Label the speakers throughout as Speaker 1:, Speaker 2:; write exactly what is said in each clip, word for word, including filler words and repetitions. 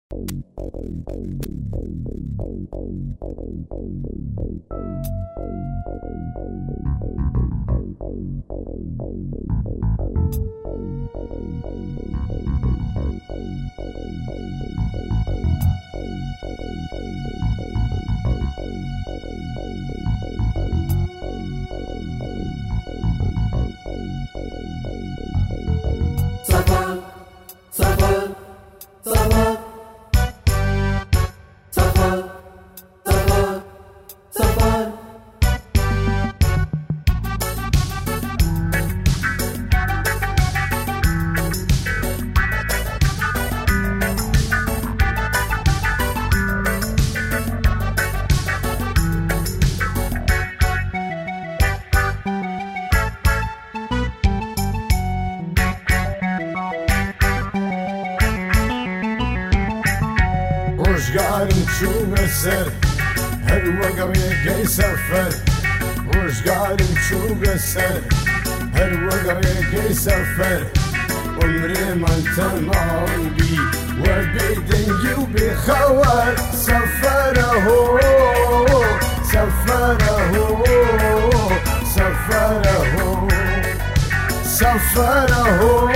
Speaker 1: سفر سفر سفر سفر سفر سفر
Speaker 2: روزگارم چوبه سر هر وقت یک سفر روزگارم چوبه سر هر وقت یک سفر عمري من تمام بي وبدنجي وبخوار سفره سفره سفره سفره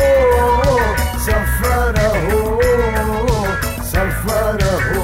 Speaker 2: سفره سفره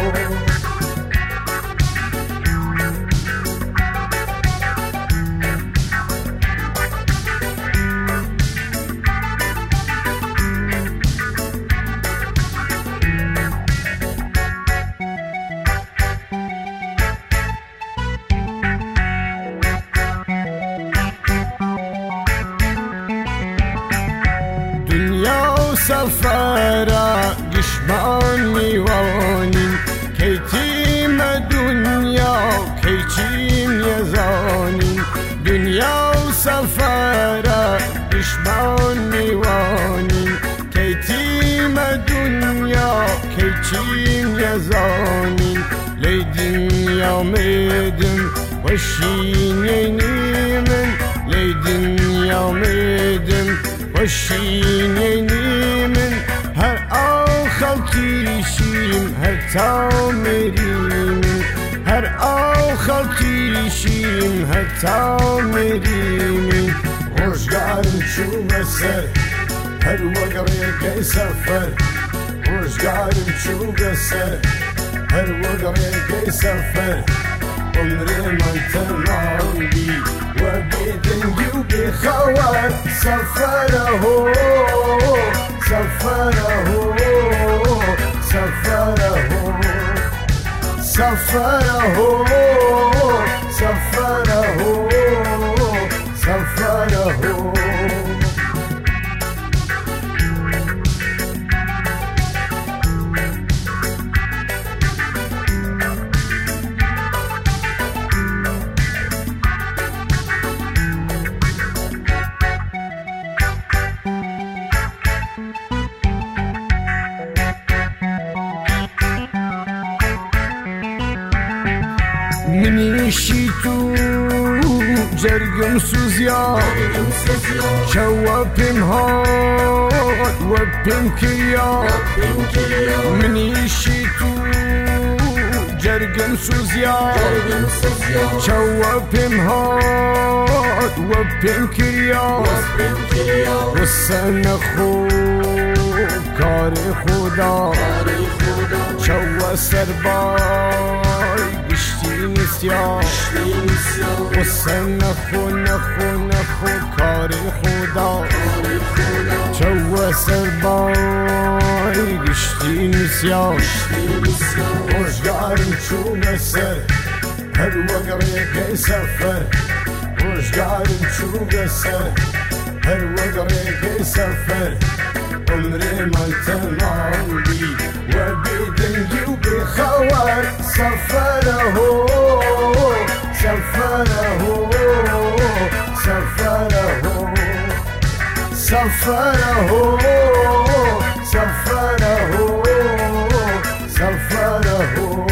Speaker 2: سفرة قشمان ميوانين كيتيم دنيا كيتيم يزانين دنيا وسفرة قشمان ميوانين كيتيم دنيا كيتيم يزانين ليدن يوميدن وشينيني من ليدن يوميدن وشينيني من هر آخر تیشیم هر تامریم هر آخر تیشیم هر تامریم روزگارم چوبه سر هر وقت یک سفر روزگارم چوبه سر هر وقت یک سفر عمري من تمام بي وبدنجي وبخوار سفره سفره سفره سفره سفره سفره منيشي تو جرقم سوزيا شوابم هاد وابم كيا منيشي تو جرقم سوزيا شوابم هاد وابم كيا والسنة خو كاري خدا شوا سرباي قشتي نسيان والسنة خو نخو نخو كاري خدا شوا سرباي قشتي نسيان روزگارم چوبه سر هر وقت یک سفر روزگارم چوبه سر هر وقت یک سفر عمري من تمام بي وبدنجي وبخوار سفره سفره سفره سفره سفره سفره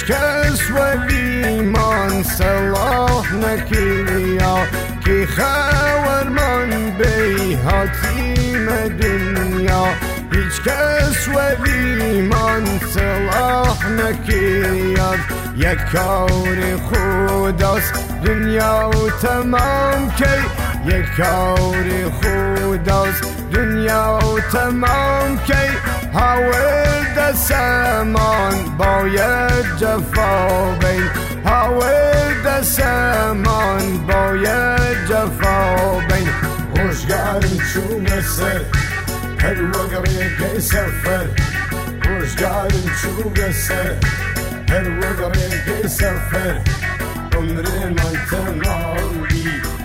Speaker 2: کس ولیمان صلاح نکریا کی خورمان بی حاتیم دنیا هیچ کس ولیمان صلاح نکرد یک کار خداست دنیا و تمام کی یک کار خداست دنیا و تمام کی حاول دستمان باید جفا بین حاول دستمان باید جفا بین روزگارم چون سر هر وقره که سفر روزگارم چون سر هر وقره که سفر عمر من تمام بی